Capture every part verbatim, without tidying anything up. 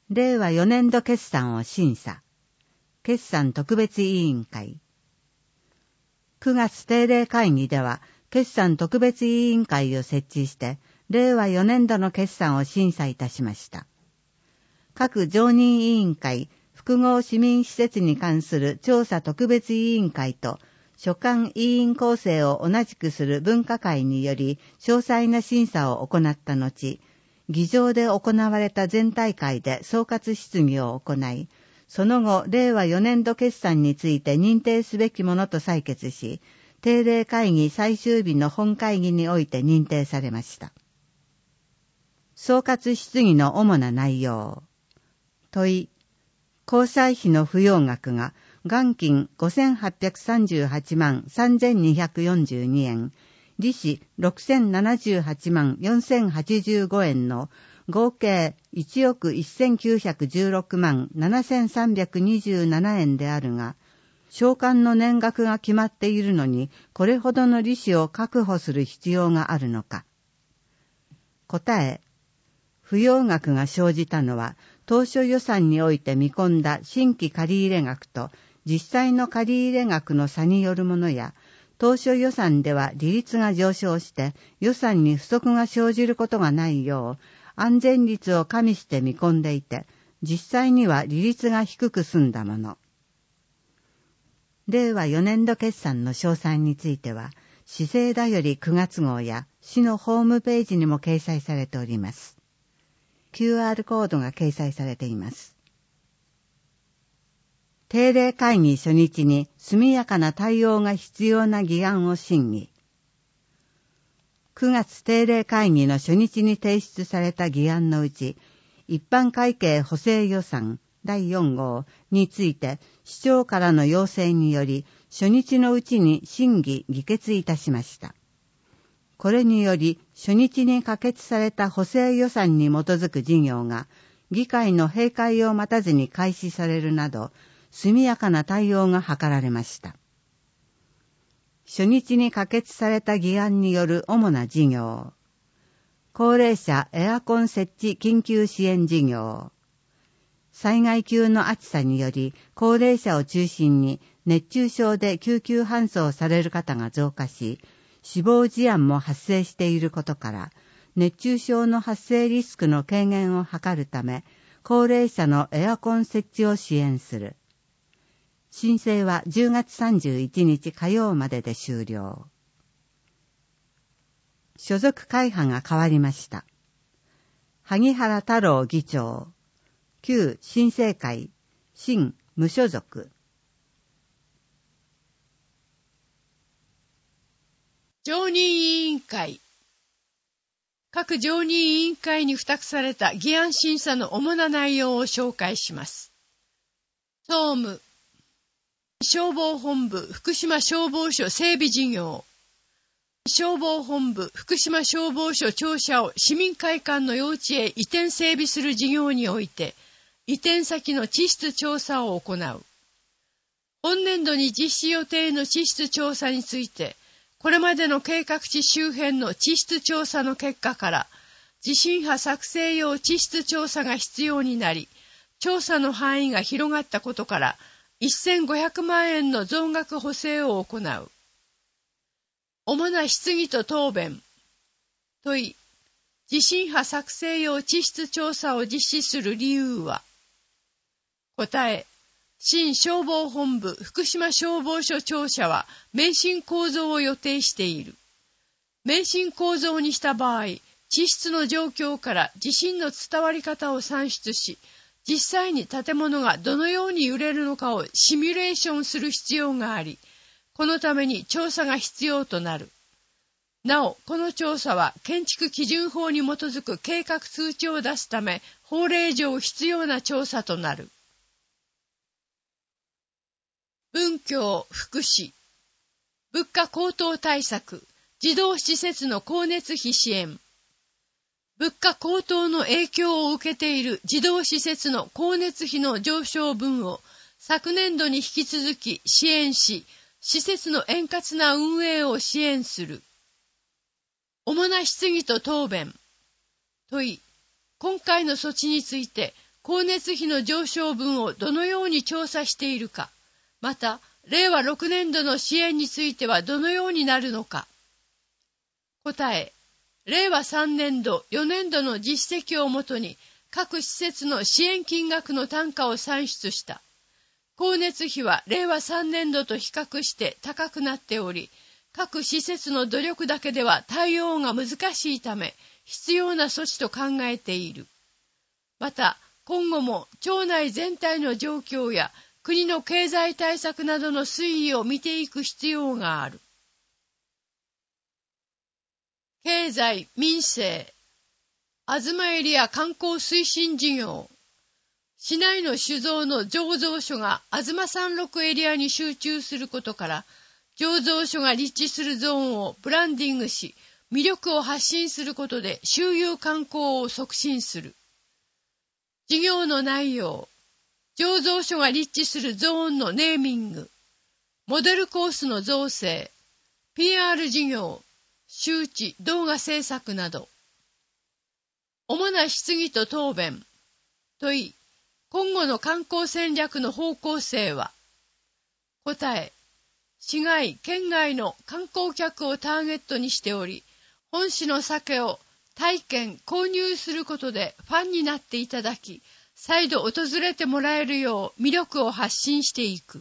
れいわよねんど決算を審査。決算特別委員会。くがつ定例会議では、決算特別委員会を設置して、れいわよねんどの決算を審査いたしました。各常任委員会、複合市民施設に関する調査特別委員会と、所管委員構成を同じくする分科会により、詳細な審査を行った後、議場で行われた全体会で総括質疑を行い、その後、れいわよねんど決算について認定すべきものと採決し、定例会議最終日の本会議において認定されました。総括質疑の主な内容。問い、交際費の付与額が元金ごせんはっぴゃくさんじゅうはちまんさんぜんにひゃくよんじゅうにえん、利子ろくせんななじゅうはちまんよんせんはちじゅうごえんの合計いちおくせんきゅうひゃくじゅうろくまんななせんさんびゃくにじゅうななえんであるが、償還の年額が決まっているのに、これほどの利子を確保する必要があるのか。答え、付与額が生じたのは、当初予算において見込んだ新規借入額と実際の借入額の差によるものや、当初予算では利率が上昇して予算に不足が生じることがないよう、安全率を加味して見込んでいて、実際には利率が低く済んだもの。れいわよねんど決算の詳細については、市政だよりくがつ号や市のホームページにも掲載されております。キューアール コードが掲載されています。定例会議初日に速やかな対応が必要な議案を審議。くがつ定例会議の初日に提出された議案のうち、一般会計補正予算だいよん号について市長からの要請により、初日のうちに審議議決いたしました。これにより、初日に可決された補正予算に基づく事業が、議会の閉会を待たずに開始されるなど、速やかな対応が図られました。初日に可決された議案による主な事業。高齢者エアコン設置緊急支援事業。災害級の暑さにより、高齢者を中心に熱中症で救急搬送される方が増加し、死亡事案も発生していることから、熱中症の発生リスクの軽減を図るため、高齢者のエアコン設置を支援する。申請はじゅうがつさんじゅういちにち火曜までで終了。所属会派が変わりました。萩原太郎議長、旧新生会、新無所属。 常任委員会。各常任委員会に付託された議案審査の主な内容を紹介します。総務。消防本部福島消防署整備事業。消防本部福島消防署庁舎を市民会館の用地へ移転整備する事業において、移転先の地質調査を行う。本年度に実施予定の地質調査について、これまでの計画地周辺の地質調査の結果から、地震波作成用地質調査が必要になり、調査の範囲が広がったことから、せんごひゃくまんえんの増額補正を行う。主な質疑と答弁。問い、地震波作成用地質調査を実施する理由は。答え、新消防本部福島消防署庁舎は免震構造を予定している。免震構造にした場合、地質の状況から地震の伝わり方を算出し、実際に建物がどのように揺れるのかをシミュレーションする必要があり、このために調査が必要となる。なお、この調査は建築基準法に基づく計画通知を出すため、法令上必要な調査となる。文教・福祉。物価高騰対策、児童施設の光熱費支援。物価高騰の影響を受けている児童施設の光熱費の上昇分を昨年度に引き続き支援し、施設の円滑な運営を支援する。主な質疑と答弁。問い、今回の措置について光熱費の上昇分をどのように調査しているか、また、れいわろくねんどの支援についてはどのようになるのか。答え、れいわさんねんど、よねんどの実績をもとに、各施設の支援金額の単価を算出した。光熱費はれいわさんねんどと比較して高くなっており、各施設の努力だけでは対応が難しいため、必要な措置と考えている。また、今後も町内全体の状況や国の経済対策などの推移を見ていく必要がある。経済民生、あずまエリア観光推進事業。市内の酒造の醸造所があずまさんろくエリアに集中することから、醸造所が立地するゾーンをブランディングし、魅力を発信することで周遊観光を促進する。事業の内容、醸造所が立地するゾーンのネーミング、モデルコースの造成、ピーアール 事業、周知、動画制作など。主な質疑と答弁。問い、今後の観光戦略の方向性は。答え、市外、県外の観光客をターゲットにしており、本市の酒を体験、購入することでファンになっていただき、再度訪れてもらえるよう魅力を発信していく。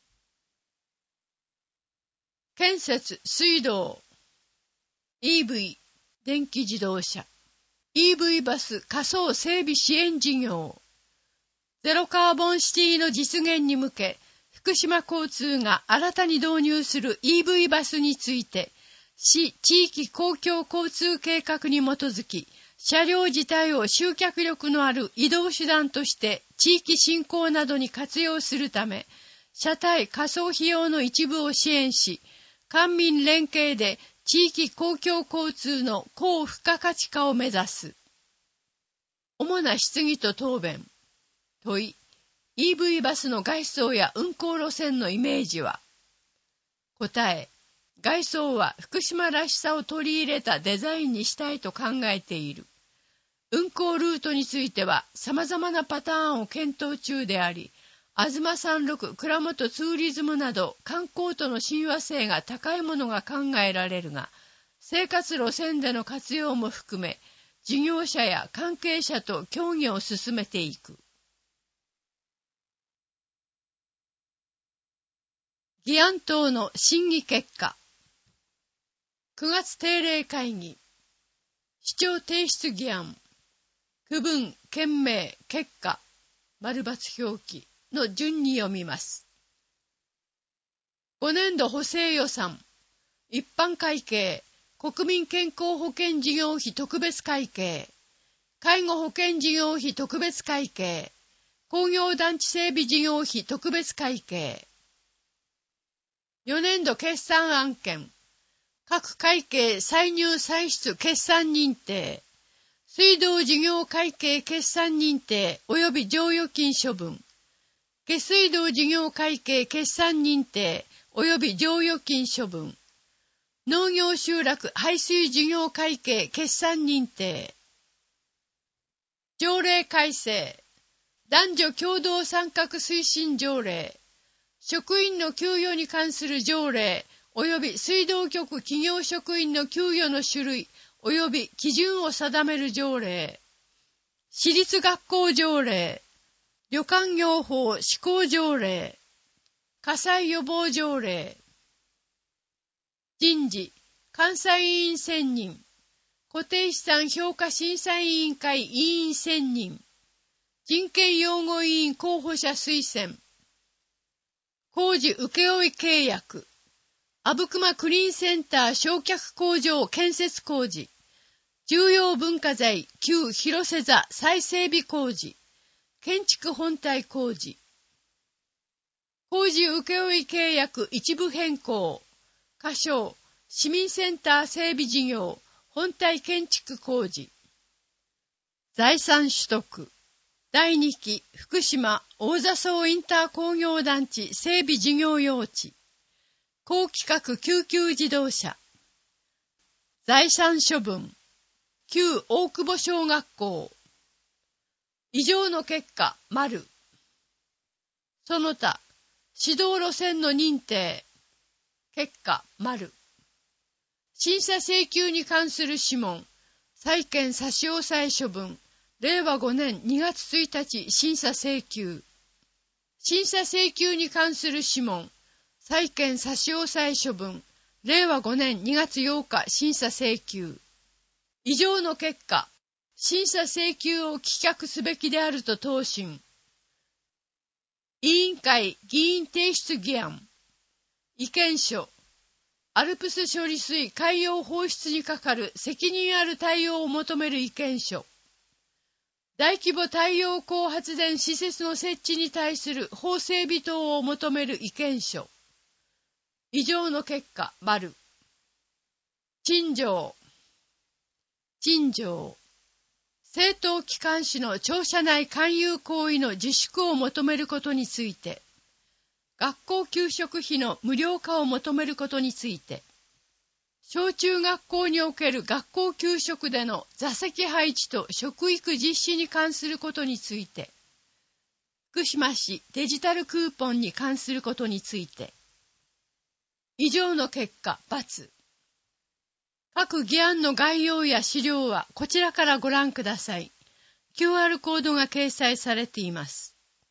建設、水道、イーブイ、電気自動車、イーブイ バス仮想整備支援事業、ゼロカーボンシティの実現に向け、福島交通が新たに導入する イーブイ バスについて、市地域公共交通計画に基づき、車両自体を集客力のある移動手段として地域振興などに活用するため、車体仮想費用の一部を支援し、官民連携で地域公共交通の高付加価値化を目指す。主な質疑と答弁。問い、イーブイ バスの外装や運行路線のイメージは。答え、外装は福島らしさを取り入れたデザインにしたいと考えている。運行ルートについては様々なパターンを検討中であり、あずまさんろく倉本ツーリズムなど観光との親和性が高いものが考えられるが、生活路線での活用も含め、事業者や関係者と協議を進めていく。議案等の審議結果。くがつ定例会議。市長提出議案。区分、県名、結果、丸×表記の順に読みます。ごねんど補正予算。一般会計。国民健康保険事業費特別会計。介護保険事業費特別会計。工業団地整備事業費特別会計。よねんど決算案件。各会計歳入歳出決算認定。水道事業会計決算認定及び剰余金処分。下水道事業会計決算認定及び剰余金処分。農業集落排水事業会計決算認定。条例改正。男女共同参画推進条例。職員の給与に関する条例及び水道局企業職員の給与の種類及び基準を定める条例。私立学校条例。旅館業法施行条例。火災予防条例。人事、監査委員選任。固定資産評価審査委員会委員選任。人権擁護委員候補者推薦。工事請負契約。阿武隈クリーンセンター焼却工場建設工事。重要文化財旧広瀬座再整備工事。建築本体工事。工事請負契約一部変更。仮称、市民センター整備事業、本体建築工事。財産取得。だいにき福島大座荘インター工業団地整備事業用地。高規格救急自動車。財産処分。旧大久保小学校。 以上の結果、丸。その他、指導路線の認定。結果、丸。審査請求に関する諮問。債権差し押さえ処分。れいわごねんにがつついたち審査請求。審査請求に関する諮問。債権差し押さえ処分。れいわごねんにがつようか審査請求。以上の結果、審査請求を棄却すべきであると答申。委員会議員提出議案。意見書。アルプス処理水海洋放出にかかる責任ある対応を求める意見書。大規模太陽光発電施設の設置に対する法整備等を求める意見書。以上の結果、丸。陳情。陳情。政党機関紙の庁舎内勧誘行為の自粛を求めることについて、学校給食費の無料化を求めることについて、小中学校における学校給食での座席配置と食育実施に関することについて、福島市デジタルクーポンに関することについて、以上の結果、×。各議案の概要や資料はこちらからご覧ください。キューアール コードが掲載されています。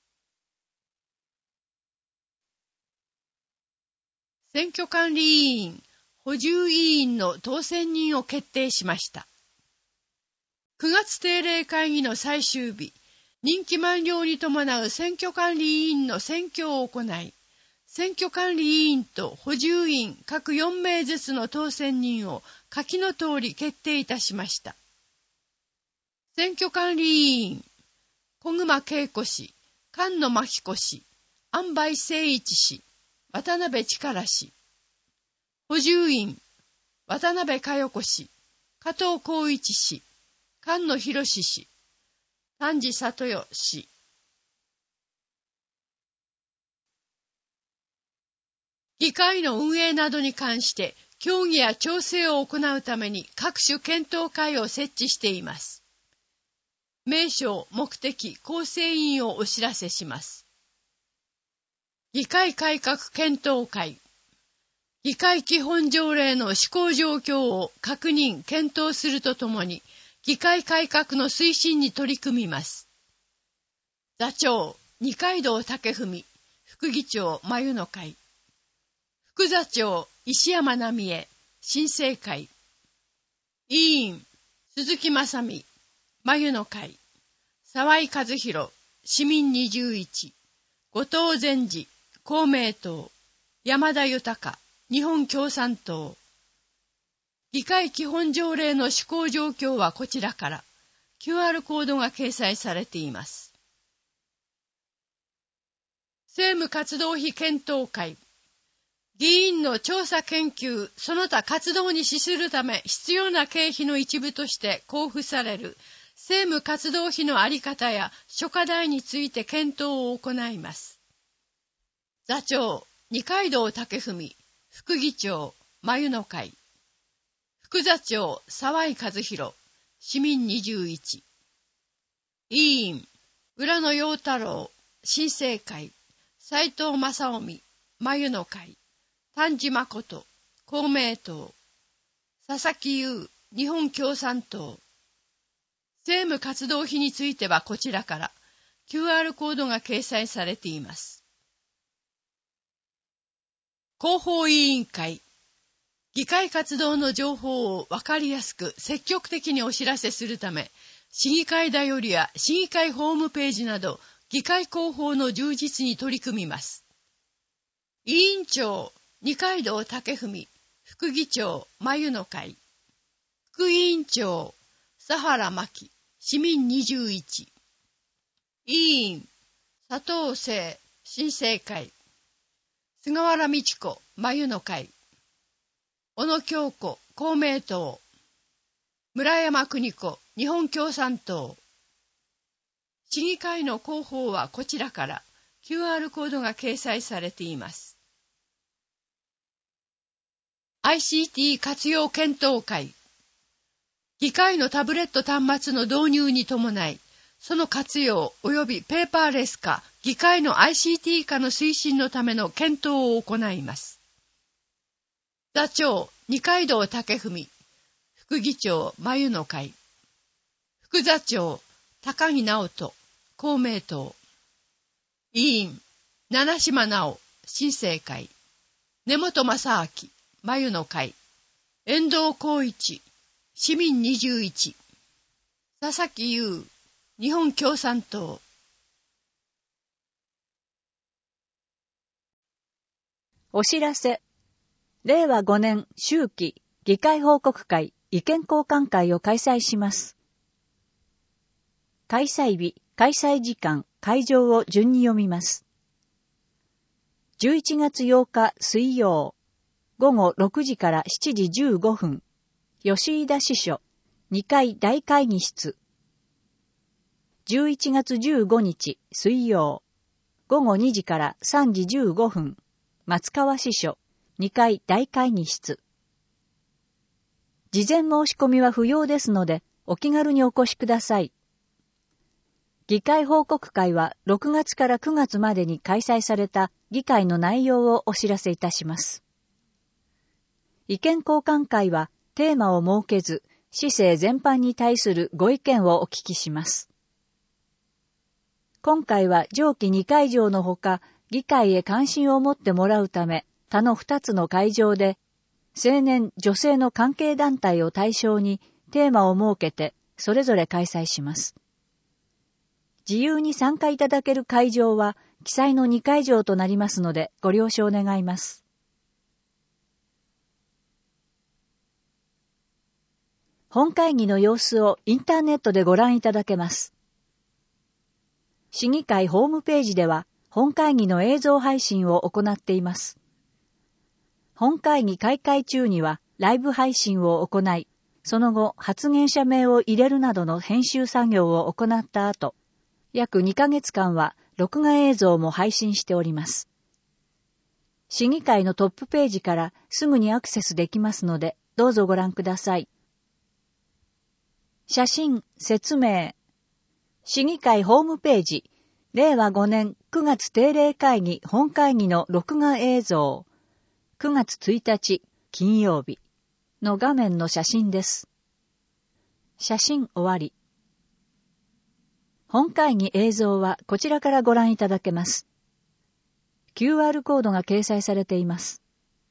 選挙管理委員、補充委員の当選人を決定しました。くがつ定例会議の最終日、任期満了に伴う選挙管理委員の選挙を行い、選挙管理委員と補充委員各よんめいずつの当選人を下記の通り決定いたしました。選挙管理委員、小熊恵子氏、菅野真紀子氏、安倍誠一氏、渡辺力氏。補充員、渡辺佳代子氏、加藤浩一氏、菅野博氏、丹治里代氏。議会の運営などに関して協議や調整を行うために各種検討会を設置しています。名称、目的、構成員をお知らせします。議会改革検討会。議会基本条例の施行状況を確認・検討するとともに、議会改革の推進に取り組みます。座長、二階堂武文、副議長、眉の会。副座長、石山奈美恵、新生会。委員、鈴木正美、眉の会。沢井和弘、市民にじゅういち。後藤善治、公明党。山田豊、日本共産党。議会基本条例の施行状況はこちらから、キューアール コードが掲載されています。政務活動費検討会。議員の調査研究、その他活動に資するため必要な経費の一部として交付される政務活動費の在り方や諸課題について検討を行います。座長、二階堂武文、副議長、眉の会。副座長、沢井和弘、市民にじゅういち。委員、浦野陽太郎、新生会。斉藤正臣、眉の会。丹治誠、公明党。佐々木優、日本共産党。政務活動費についてはこちらから、キューアール コードが掲載されています。広報委員会。議会活動の情報をわかりやすく積極的にお知らせするため、市議会だよりや市議会ホームページなど、議会広報の充実に取り組みます。委員長、二階堂武文、副議長、眉の会。副委員長、佐原真希、市民にじゅういち。委員、佐藤誠、新生会。菅原道子、眉の会。小野京子、公明党。村山邦子、日本共産党。市議会の広報はこちらから キューアール コードが掲載されています。アイシーティー 活用検討会。議会のタブレット端末の導入に伴い、 その活用及びペーパーレス化、議会の アイシーティー 化の推進のための検討を行います。座長、二階堂武文、副議長、眉の会、副座長、高木直人、公明党、委員、七島直、新生会、根本正明、眉の会、遠藤光一、市民にじゅういち、佐々木優、日本共産党。 お知らせ。れいわごねん秋季議会報告会意見交換会を開催します。開催日、開催時間、会場を順に読みます。じゅういちがつようか水曜、ごごろくじからしちじじゅうごふん、吉井田支所、にかい大会議室。じゅういちがつじゅうごにち水曜、ごごにじからさんじじゅうごふん、松川支所、にかい大会議室。事前申し込みは不要ですので、お気軽にお越しください。議会報告会はろくがつからくがつまでに開催された議会の内容をお知らせいたします。意見交換会はテーマを設けず、市政全般に対するご意見をお聞きします。今回は上記にかいじょうのほか、議会へ関心を持ってもらうため、他のふたつの会場で、青年・女性の関係団体を対象にテーマを設けて、それぞれ開催します。自由に参加いただける会場は、記載のにかいじょうとなりますので、ご了承願います。本会議の様子をインターネットでご覧いただけます。市議会ホームページでは、本会議の映像配信を行っています。本会議開会中にはライブ配信を行い、その後発言者名を入れるなどの編集作業を行った後、約にかげつかんは録画映像も配信しております。市議会のトップページからすぐにアクセスできますので、どうぞご覧ください。写真、説明。市議会ホームページ、れいわごねんくがつ定例会議本会議の録画映像、くがつついたち金曜日の画面の写真です。写真終わり。本会議映像はこちらからご覧いただけます。キューアール コードが掲載されています。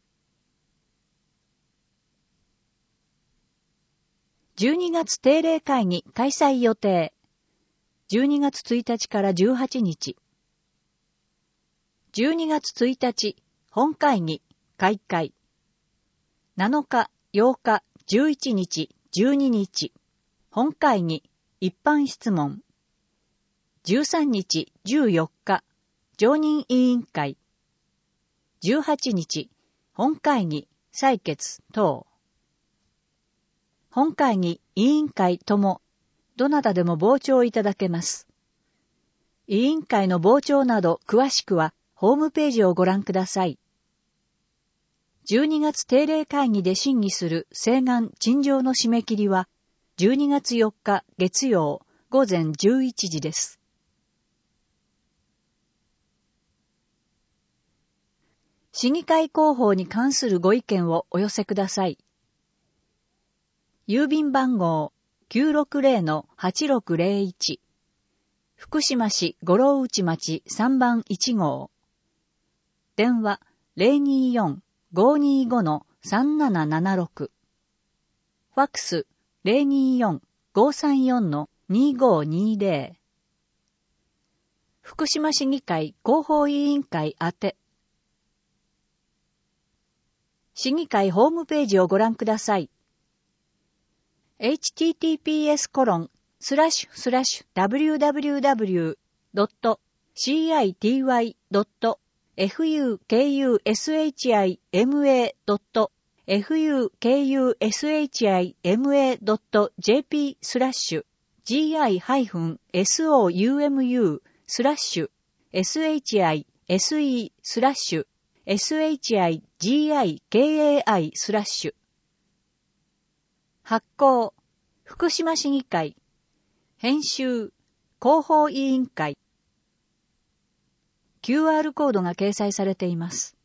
じゅうにがつ定例会議開催予定。じゅうにがつついたちからじゅうはちにち。じゅうにがつついたち本会議開会。なのか、ようか、じゅういちにち、じゅうににち。本会議一般質問。じゅうさんにち、じゅうよっか、常任委員会。じゅうはちにち、本会議採決等。本会議委員会とも、どなたでも傍聴いただけます。委員会の傍聴など詳しくは、ホームページをご覧ください。じゅうにがつ定例会議で審議する請願陳情の締め切りは、じゅうにがつよっか月曜ごぜんじゅういちじです。市議会広報に関するご意見をお寄せください。郵便番号 きゅうろくぜろ はちろくぜろいち 福島市五郎内町さんばんいちごう。電話 ゼロにーよん ごーにーご さんななななろく。ファックス ゼロにーよん ごーさんよん にーごーにーぜろ。福島市議会広報委員会宛て。市議会ホームページをご覧ください。エイチティーティーピーエスコロンスラッシュスラッシュダブリューダブリューダブリュードットシーアイティーワイドットエフユーケーユーエスエイチアイエムエードットエフユーケーユーエスエイチアイエムエードットジェーピースラッシュジーアイハイフンエスオーユーエムユースラッシュエスエイチアイエスイースラッシュエスエイチアイジーアイケーエーアイスラッシュ。発行、福島市議会。編集、 広報委員会。キューアール コードが掲載されています。